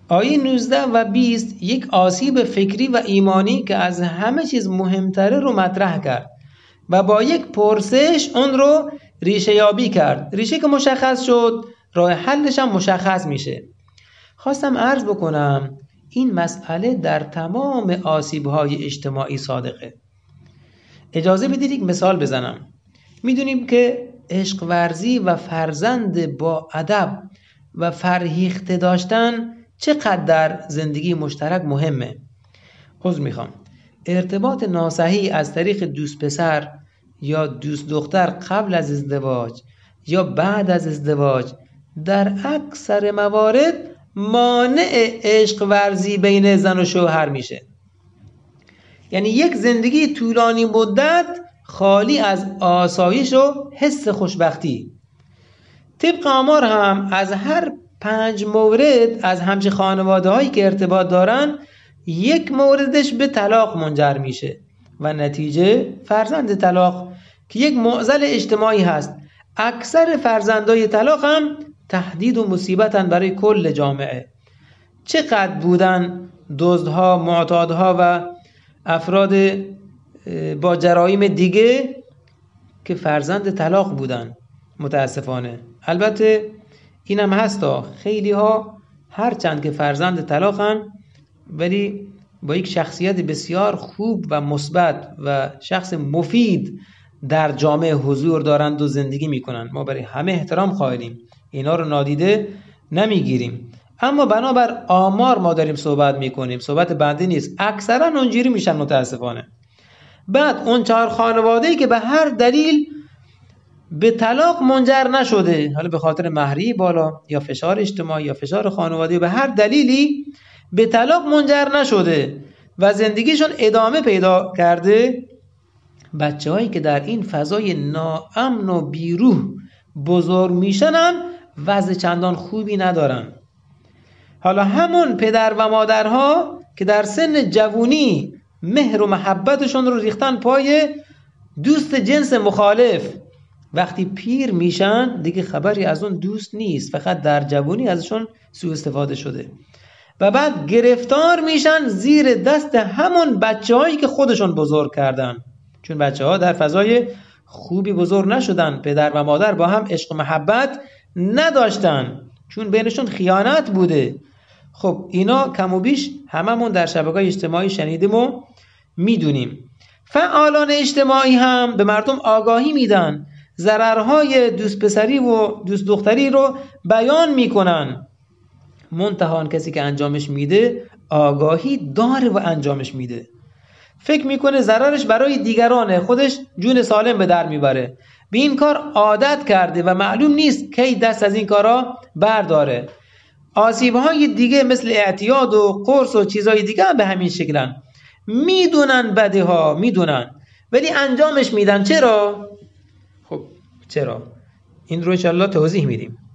آیه 19 و 20 یک آسیب فکری و ایمانی که از همه چیز مهمتره رو مطرح کرد و با یک پرسش اون رو ریشه یابی کرد. ریشه که مشخص شد، راه حلش هم مشخص میشه. خواستم عرض بکنم این مسئله در تمام آسیب‌های اجتماعی صادقه. اجازه بدید یک مثال بزنم. میدونیم که عشق ورزی و فرزند با ادب و فرهیخته داشتن چقدر در زندگی مشترک مهمه. عذر میخوام. ارتباط ناصحیح از طریق دوست پسر یا دوست دختر قبل از ازدواج یا بعد از ازدواج در اکثر موارد مانع عشق ورزی بین زن و شوهر میشه. یعنی یک زندگی طولانی مدت خالی از آسایش و حس خوشبختی. طبق آمار هم از هر 5 مورد از همچه خانواده هایی که ارتباط دارن 1 موردش به طلاق منجر میشه و نتیجه فرزند طلاق که یک معضل اجتماعی هست. اکثر فرزندای طلاق هم تهدید و مصیبتن برای کل جامعه. چقدر بودن دزدها، معتادها و افراد با جرایم دیگه که فرزند طلاق بودن متاسفانه. البته اینم هستا خیلی ها هرچند که فرزند طلاقن ولی با یک شخصیت بسیار خوب و مثبت و شخص مفید در جامعه حضور دارند و زندگی میکنن. ما برای همه احترام قائلیم، اینا رو نادیده نمیگیریم، اما بنابر آمار ما داریم صحبت میکنیم، صحبت بنده نیست. اکثرا اونجوری میشن متاسفانه. بعد اون 4 خانواده‌ای که به هر دلیل به طلاق منجر نشده، حالا به خاطر مهریه بالا یا فشار اجتماعی یا فشار خانوادگی، به هر دلیلی به طلاق منجر نشده و زندگیشون ادامه پیدا کرده، بچه‌هایی که در این فضای ناامن و بیروح بزرگ میشن هم وضع چندان خوبی ندارن. حالا همون پدر و مادرها که در سن جوونی مهر و محبتشون رو ریختن پای دوست جنس مخالف، وقتی پیر میشن دیگه خبری از اون دوست نیست، فقط در جوونی ازشون سوء استفاده شده و بعد گرفتار میشن زیر دست همون بچه‌هایی که خودشون بزرگ کردن. چون بچه‌ها در فضای خوبی بزرگ نشدن، پدر و مادر با هم عشق و محبت نداشتن، چون بینشون خیانت بوده. خب اینا کم و بیش هممون در شبکه‌های اجتماعی شنیدیم و میدونیم. فعالان اجتماعی هم به مردم آگاهی میدن، ضررهای دوست پسری و دوست دختری رو بیان میکنن، منتها کسی که انجامش میده آگاهی داره و انجامش میده. فکر میکنه ضررش برای دیگرانه، خودش جون سالم به در میبره. به این کار عادت کرده و معلوم نیست کی دست از این کارا برداره. آسیب‌های دیگه مثل اعتیاد و قرص و چیزهای دیگه هم به همین شکلن. میدونن بده ها، میدونن ولی انجامش میدن. چرا؟ خب چرا؟ این رو انشالله توضیح میدیم.